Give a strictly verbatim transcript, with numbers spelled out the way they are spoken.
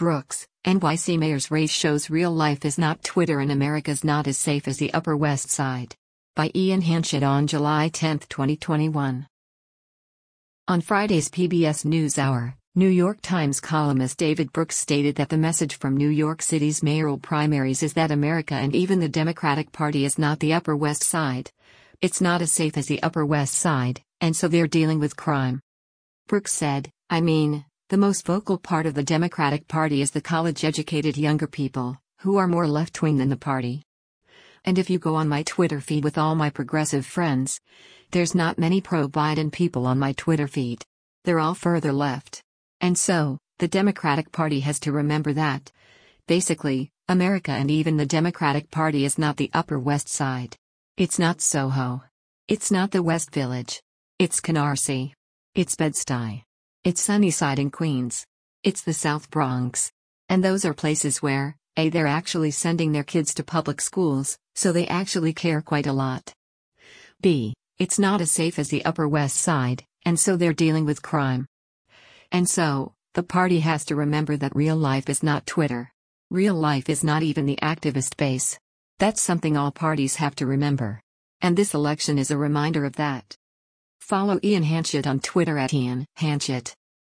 Brooks, N Y C mayor's race shows real life is not Twitter and America's not as safe as the Upper West Side. By Ian Hanchett on July tenth, twenty twenty-one. On Friday's P B S NewsHour, New York Times columnist David Brooks stated that the message from New York City's mayoral primaries is that America and even the Democratic Party is not the Upper West Side. It's not as safe as the Upper West Side, and so they're dealing with crime. Brooks said, I mean, the most vocal part of the Democratic Party is the college-educated younger people, who are more left-wing than the party. And if you go on my Twitter feed with all my progressive friends, there's not many pro-Biden people on my Twitter feed. They're all further left. And so, the Democratic Party has to remember that. Basically, America and even the Democratic Party is not the Upper West Side. It's not Soho. It's not the West Village. It's Canarsie. It's Bed-Stuy. It's Sunnyside in Queens. It's the South Bronx. And those are places where, A, they're actually sending their kids to public schools, so they actually care quite a lot. B, it's not as safe as the Upper West Side, and so they're dealing with crime. And so, the party has to remember that real life is not Twitter. Real life is not even the activist base. That's something all parties have to remember. And this election is a reminder of that. Follow Ian Hanchett on Twitter at Ian Hanchett.